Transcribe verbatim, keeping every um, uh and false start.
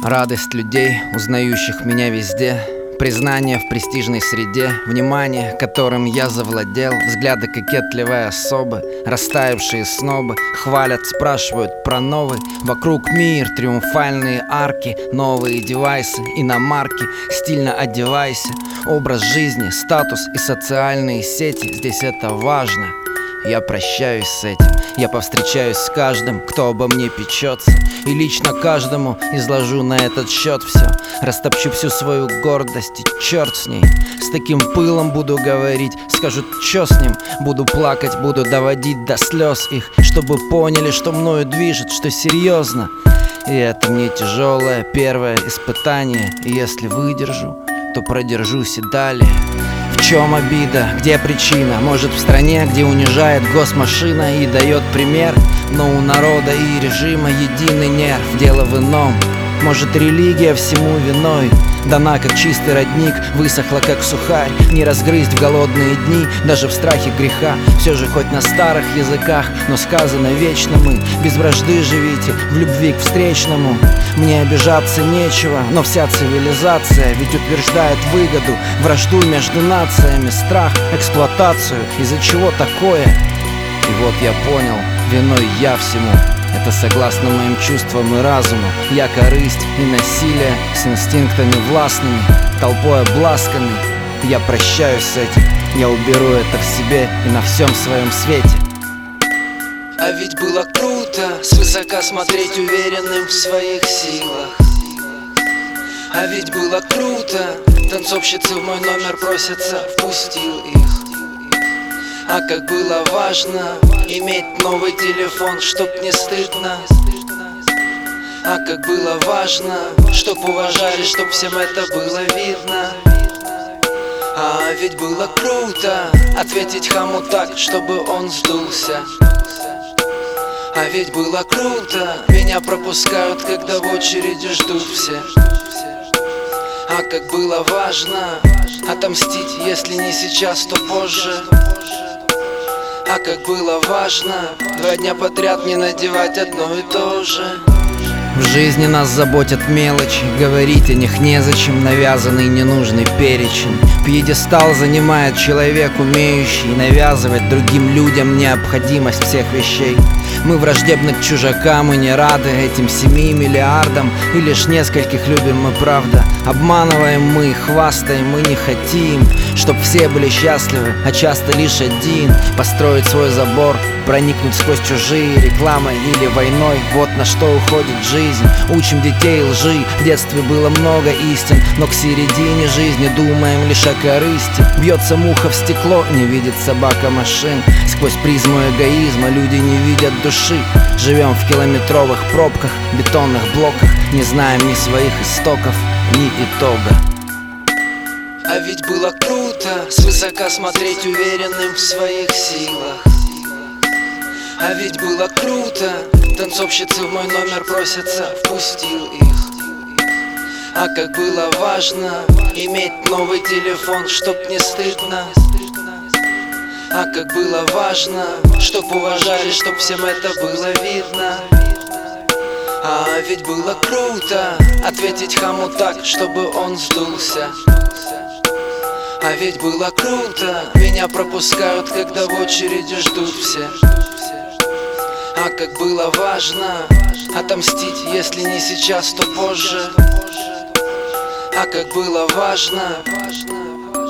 Радость людей, узнающих меня везде, признание в престижной среде, внимание, которым я завладел, взгляды кокетливой особы, растаявшие снобы хвалят, спрашивают про новый. Вокруг мир, триумфальные арки, новые девайсы, иномарки. Стильно одевайся, образ жизни, статус и социальные сети. Здесь это важно. Я прощаюсь с этим, я повстречаюсь с каждым, кто обо мне печется, и лично каждому изложу на этот счет все. Растопчу всю свою гордость, и черт с ней. С таким пылом буду говорить, скажут, чё с ним. Буду плакать, буду доводить до слез их, чтобы поняли, что мною движет, что серьезно. И это мне тяжелое первое испытание, и если выдержу, то продержусь и далее. В чем обида? Где причина? Может, в стране, где унижает госмашина и дает пример, но у народа и режима единый нерв. Дело в ином. Может, религия всему виной дана, как чистый родник, высохла, как сухарь. Не разгрызть в голодные дни, даже в страхе греха. Все же хоть на старых языках, но сказано вечно мы. Без вражды живите, в любви к встречному. Мне обижаться нечего, но вся цивилизация ведь утверждает выгоду, вражду между нациями, страх, эксплуатацию. Из-за чего такое? И вот я понял, виной я всему. Это согласно моим чувствам и разуму. Я корысть и насилие с инстинктами властными, толпой обласканный. Я прощаюсь с этим, я уберу это в себе и на всем своем свете. А ведь было круто свысока смотреть уверенным в своих силах. А ведь было круто, танцовщицы в мой номер просятся, впустил их. А как было важно иметь новый телефон, чтоб не стыдно. А как было важно, чтоб уважали, чтоб всем это было видно. А ведь было круто ответить хаму так, чтобы он сдулся. А ведь было круто, меня пропускают, когда в очереди ждут все. А как было важно отомстить, если не сейчас, то позже. А как было важно два дня подряд не надевать одно и то же. В жизни нас заботят мелочи, говорить о них незачем, навязанный ненужный перечень. Пьедестал занимает человек, умеющий навязывать другим людям необходимость всех вещей. Мы враждебны к чужакам и не рады этим семи миллиардам, и лишь нескольких любим мы, правда. Обманываем мы, хвастаем мы не хотим, чтоб все были счастливы, а часто лишь один. Построить свой забор, проникнуть сквозь чужие рекламой или войной. Вот на что уходит жизнь. Учим детей лжи, в детстве было много истин, но к середине жизни думаем лишь о корысти. Бьется муха в стекло, не видит собака машин. Сквозь призму эгоизма люди не видят души. Живем в километровых пробках, бетонных блоках, не знаем ни своих истоков, ни итога. А ведь было круто свысока смотреть уверенным в своих силах. А ведь было круто, танцовщицы в мой номер просятся, впустил их. А как было важно иметь новый телефон, чтоб не стыдно. А как было важно, чтоб уважали, чтоб всем это было видно. А ведь было круто ответить хаму так, чтобы он сдулся. А ведь было круто, меня пропускают, когда в очереди ждут все. А как было важно отомстить, если не сейчас, то позже. А как было важно